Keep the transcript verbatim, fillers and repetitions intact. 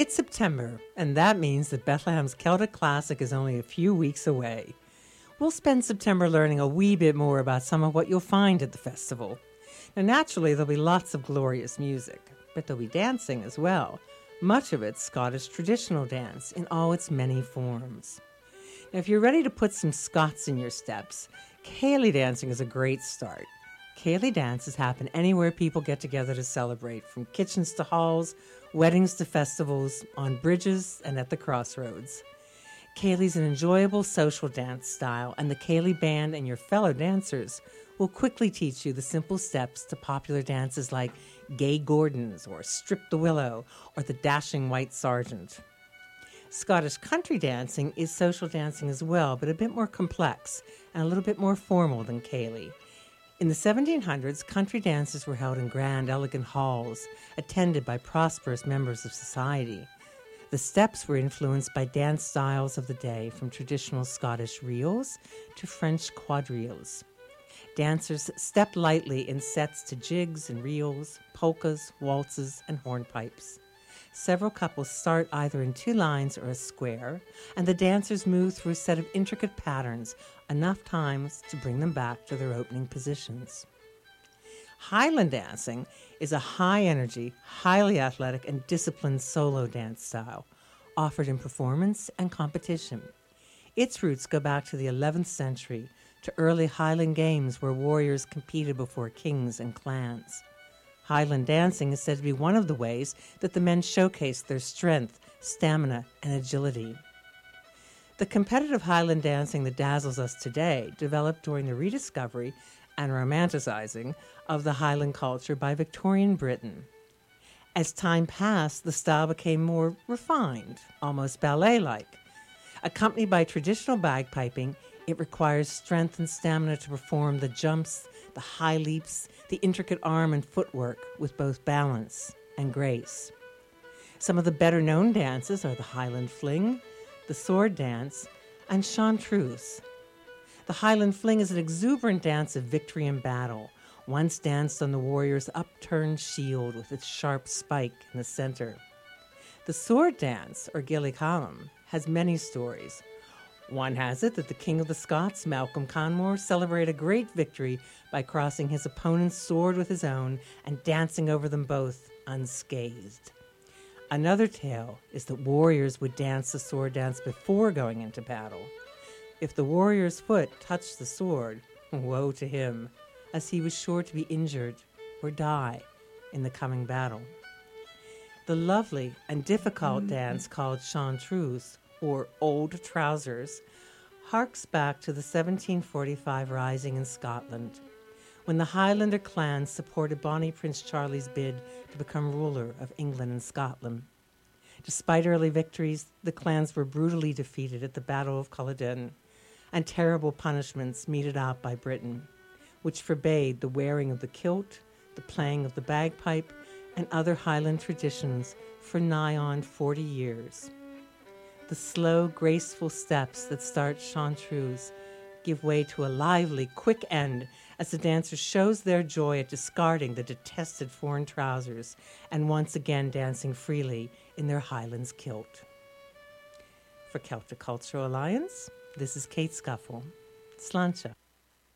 It's September, and that means that Bethlehem's Celtic Classic is only a few weeks away. We'll spend September learning a wee bit more about some of what you'll find at the festival. Now, naturally, there'll be lots of glorious music, but there'll be dancing as well. Much of it Scottish traditional dance in all its many forms. Now, if you're ready to put some Scots in your steps, Céilí dancing is a great start. Céilí dances happen anywhere people get together to celebrate, from kitchens to halls, weddings to festivals, on bridges and at the crossroads. Céilí's an enjoyable social dance style, and the Céilí band and your fellow dancers will quickly teach you the simple steps to popular dances like Gay Gordons or Strip the Willow or the Dashing White Sergeant. Scottish country dancing is social dancing as well, but a bit more complex and a little bit more formal than Céilí. In the seventeen hundreds, country dances were held in grand, elegant halls, attended by prosperous members of society. The steps were influenced by dance styles of the day, from traditional Scottish reels to French quadrilles. Dancers stepped lightly in sets to jigs and reels, polkas, waltzes, and hornpipes. Several couples start either in two lines or a square, and the dancers move through a set of intricate patterns enough times to bring them back to their opening positions. Highland dancing is a high-energy, highly athletic, and disciplined solo dance style, offered in performance and competition. Its roots go back to the eleventh century, to early Highland games where warriors competed before kings and clans. Highland dancing is said to be one of the ways that the men showcased their strength, stamina, and agility. The competitive Highland dancing that dazzles us today developed during the rediscovery and romanticizing of the Highland culture by Victorian Britain. As time passed, the style became more refined, almost ballet-like. Accompanied by traditional bagpiping, it requires strength and stamina to perform the jumps, the high leaps, the intricate arm and footwork with both balance and grace. Some of the better-known dances are the Highland Fling, the Sword Dance, and Chartreuse. The Highland Fling is an exuberant dance of victory in battle, once danced on the warrior's upturned shield with its sharp spike in the center. The Sword Dance, or Gilly-Callum, has many stories. One has it that the King of the Scots, Malcolm Canmore, celebrated a great victory by crossing his opponent's sword with his own and dancing over them both unscathed. Another tale is that warriors would dance the sword dance before going into battle. If the warrior's foot touched the sword, woe to him, as he was sure to be injured or die in the coming battle. The lovely and difficult mm-hmm. dance called Chartreuse, or Old Trousers, harks back to the seventeen forty-five rising in Scotland, when the Highlander clans supported Bonnie Prince Charlie's bid to become ruler of England and Scotland. Despite early victories, the clans were brutally defeated at the Battle of Culloden, and terrible punishments meted out by Britain, which forbade the wearing of the kilt, the playing of the bagpipe, and other Highland traditions for nigh on forty years. The slow, graceful steps that start Chartreuse give way to a lively, quick end as the dancer shows their joy at discarding the detested foreign trousers and once again dancing freely in their Highlands kilt. For Celtic Cultural Alliance, this is Kate Scuffle. Sláinte.